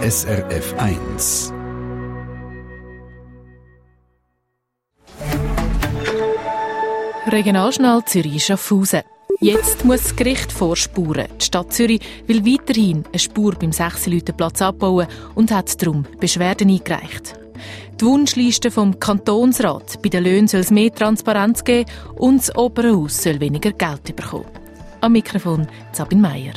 SRF 1. Regionaljournal Zürich-Schaffhausen. Jetzt muss das Gericht vorspuren. Die Stadt Zürich will weiterhin eine Spur beim 6-Leuten-Platz abbauen und hat darum Beschwerden eingereicht. Die Wunschliste vom Kantonsrat: bei den Löhnen soll es mehr Transparenz geben und das Opernhaus soll weniger Geld bekommen. Am Mikrofon Sabine Meier.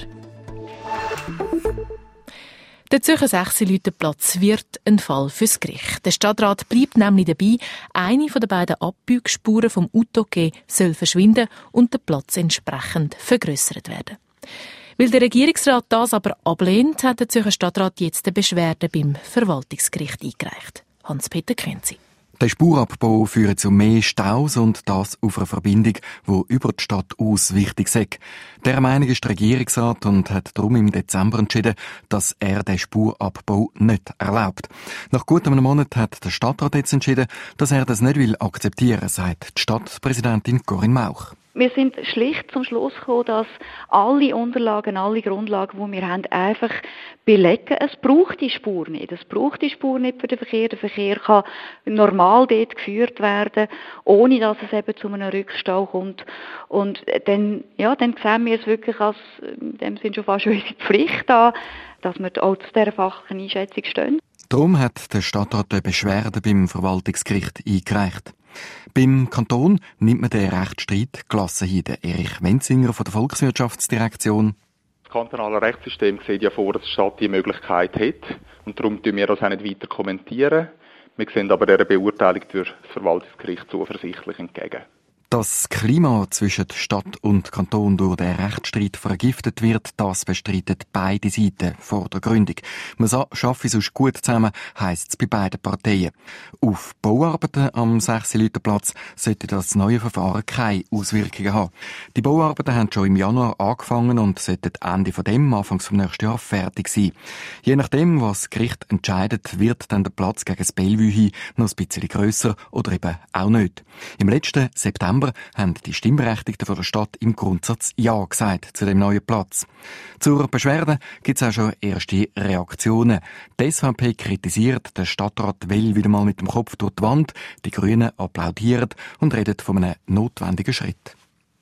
Der Zürcher 6-Leuten-Platz wird ein Fall fürs Gericht. Der Stadtrat bleibt nämlich dabei, eine der beiden Abbiegspuren vom UTOG soll verschwinden und der Platz entsprechend vergrössert werden. Weil der Regierungsrat das aber ablehnt, hat der Zürcher Stadtrat jetzt eine Beschwerde beim Verwaltungsgericht eingereicht. Hans-Peter Krenzi. Der Spurabbau führt zu mehr Staus und das auf einer Verbindung, die über die Stadt aus wichtig ist. Dieser Meinung ist der Regierungsrat und hat darum im Dezember entschieden, dass er den Spurabbau nicht erlaubt. Nach gut einem Monat hat der Stadtrat jetzt entschieden, dass er das nicht akzeptieren will, sagt die Stadtpräsidentin Corinne Mauch. Wir sind schlicht zum Schluss gekommen, dass alle Unterlagen, alle Grundlagen, die wir haben, einfach belegen. Es braucht die Spur nicht. Es braucht die Spur nicht für den Verkehr. Der Verkehr kann normal dort geführt werden, ohne dass es eben zu einem Rückstau kommt. Und dann sehen wir es wirklich als, in dem Sinne schon fast unsere Pflicht an, dass wir auch zu dieser fachlichen Einschätzung stehen. Darum hat der Stadtrat eine Beschwerde beim Verwaltungsgericht eingereicht. Beim Kanton nimmt man den Rechtsstreit gelassen hin. Erich Wenzinger von der Volkswirtschaftsdirektion. Das kantonale Rechtssystem sieht ja vor, dass die Stadt die Möglichkeit hat. Und darum tun wir das auch nicht weiter kommentieren. Wir sehen aber dieser Beurteilung durch das Verwaltungsgericht zuversichtlich entgegen. Dass das Klima zwischen Stadt und Kanton durch den Rechtsstreit vergiftet wird, das bestreiten beide Seiten vor der Gründung. Man schaffe sonst gut zusammen, heisst es bei beiden Parteien. Auf Bauarbeiten am 6-Leuten-Platz sollte das neue Verfahren keine Auswirkungen haben. Die Bauarbeiten haben schon im Januar angefangen und sollten Ende von dem, Anfangs vom nächsten Jahr fertig sein. Je nachdem, was das Gericht entscheidet, wird dann der Platz gegen das Bellevue hin noch ein bisschen grösser oder eben auch nicht. Im letzten September haben die Stimmberechtigten von der Stadt im Grundsatz Ja gesagt zu dem neuen Platz. Zur Beschwerde gibt es auch schon erste Reaktionen. Die SVP kritisiert, der Stadtrat will wieder mal mit dem Kopf durch die Wand. Die Grünen applaudieren und reden von einem notwendigen Schritt.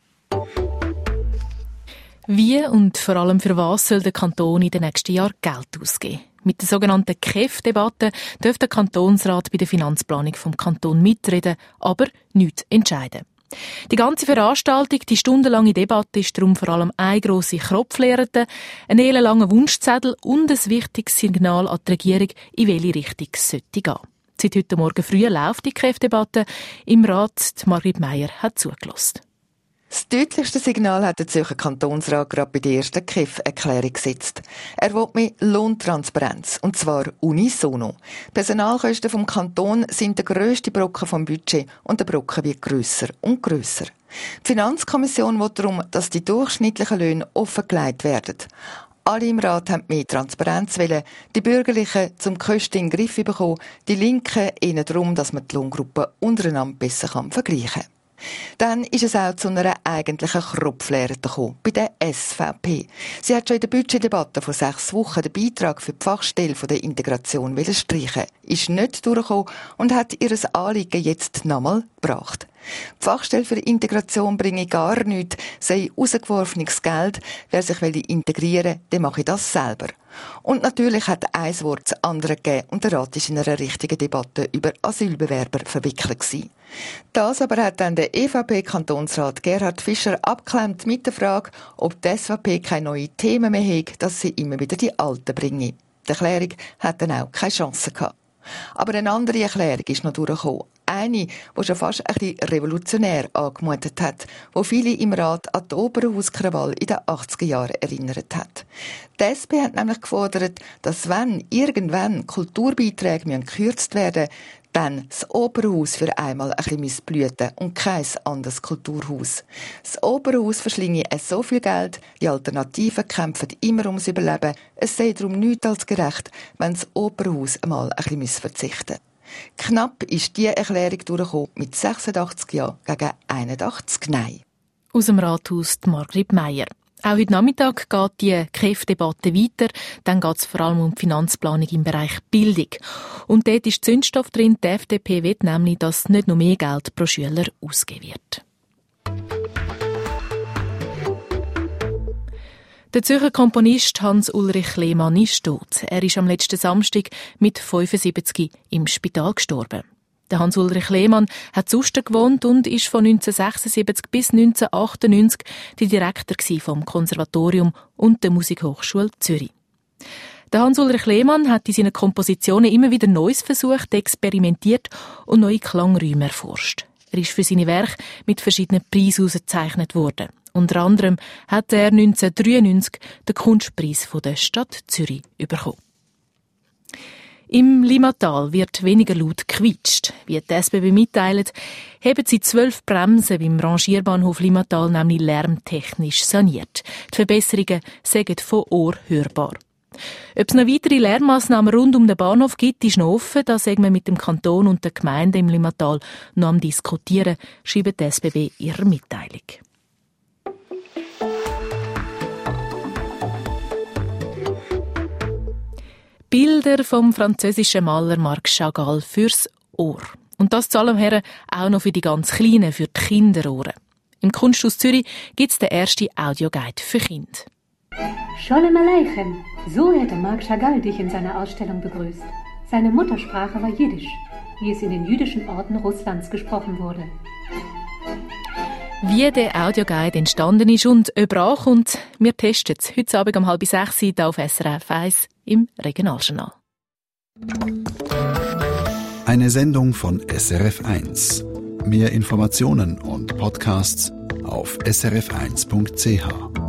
Wie und vor allem für was soll der Kanton in den nächsten Jahren Geld ausgeben? Mit der sogenannten KEF-Debatte darf der Kantonsrat bei der Finanzplanung vom Kanton mitreden, aber nichts entscheiden. Die ganze Veranstaltung, die stundenlange Debatte, ist darum vor allem eine grosse Kropflehrte, ein ellenlanger Wunschzettel und ein wichtiges Signal an die Regierung, in welche Richtung es sollte gehen. Seit heute Morgen früh läuft die KEF-Debatte im Rat. Margrit Meier hat zugelassen. Das deutlichste Signal hat der Zürcher Kantonsrat gerade bei der ersten KEF-Erklärung gesetzt. Er will mehr Lohntransparenz, und zwar unisono. Personalkosten vom Kanton sind der grösste Brocken vom Budget und der Brocken wird grösser und grösser. Die Finanzkommission will darum, dass die durchschnittlichen Löhne offengelegt werden. Alle im Rat haben mehr Transparenz wollen. Die Bürgerlichen zum Kosten in den Griff bekommen, die Linken eher darum, dass man die Lohngruppen untereinander besser vergleichen kann. Dann ist es auch zu einer eigentlichen Kropflehre gekommen, bei der SVP. Sie hat schon in der Budgetdebatte vor 6 Wochen den Beitrag für die Fachstelle der Integration streichen, ist nicht durchgekommen und hat ihr Anliegen jetzt nochmal gebracht. Die Fachstelle für Integration bringe gar nichts, sei rausgeworfenes Geld. Wer sich integrieren will, der mache das selber. Und natürlich hat ein Wort das andere gegeben und der Rat war in einer richtigen Debatte über Asylbewerber verwickelt gewesen. Das aber hat dann der EVP-Kantonsrat Gerhard Fischer abgeklemmt mit der Frage, ob die SVP keine neuen Themen mehr hat, dass sie immer wieder die alten bringe. Die Erklärung hat dann auch keine Chance gehabt. Aber eine andere Erklärung ist noch durchgekommen. Eine, die schon fast ein bisschen revolutionär angemutet hat, wo viele im Rat an die Opernhauskrawall in den 80er Jahren erinnert hat. Die SP hat nämlich gefordert, dass wenn irgendwann Kulturbeiträge gekürzt werden müssen, dann das Opernhaus für einmal ein bisschen blüten und kein anderes Kulturhaus. Das Opernhaus verschlinge so viel Geld, die Alternativen kämpfen immer ums Überleben. Es sei darum nichts als gerecht, wenn das Opernhaus einmal ein bisschen verzichten muss. Knapp ist diese Erklärung durchgekommen mit 86 Ja gegen 81 Nein. Aus dem Rathaus die Margrit Meier. Auch heute Nachmittag geht die KEF-Debatte weiter. Dann geht es vor allem um die Finanzplanung im Bereich Bildung. Und dort ist Zündstoff drin. Die FDP will nämlich, dass nicht noch mehr Geld pro Schüler ausgegeben wird. Der Zürcher Komponist Hans-Ulrich Lehmann ist tot. Er ist am letzten Samstag mit 75 im Spital gestorben. Der Hans-Ulrich Lehmann hat in Uster gewohnt und ist von 1976 bis 1998 der Direktor vom Konservatorium und der Musikhochschule Zürich. Der Hans-Ulrich Lehmann hat in seinen Kompositionen immer wieder Neues versucht, experimentiert und neue Klangräume erforscht. Er ist für seine Werke mit verschiedenen Preisen ausgezeichnet worden. Unter anderem hat er 1993 den Kunstpreis der Stadt Zürich bekommen. Im Limmatal wird weniger laut gequietscht. Wie die SBB mitteilt, haben sie 12 Bremsen beim Rangierbahnhof Limmatal nämlich lärmtechnisch saniert. Die Verbesserungen sind von Ohr hörbar. Ob es noch weitere Lärmmassnahmen rund um den Bahnhof gibt, ist noch offen. Da sind wir mit dem Kanton und der Gemeinde im Limmatal noch am Diskutieren, schreibt die SBB in ihrer Mitteilung. Bilder vom französischen Maler Marc Chagall fürs Ohr. Und das zu allem her auch noch für die ganz Kleinen, für die Kinderohren. Im Kunsthaus Zürich gibt es den ersten Audioguide für Kinder. Sholem Aleichem, so hätte Marc Chagall dich in seiner Ausstellung begrüßt. Seine Muttersprache war Jiddisch, wie es in den jüdischen Orten Russlands gesprochen wurde. Wie der Audioguide entstanden ist und ob er ankommt, wir testen es heute Abend um 5:30 hier auf SRF 1 im Regionaljournal. Eine Sendung von SRF 1. Mehr Informationen und Podcasts auf srf1.ch.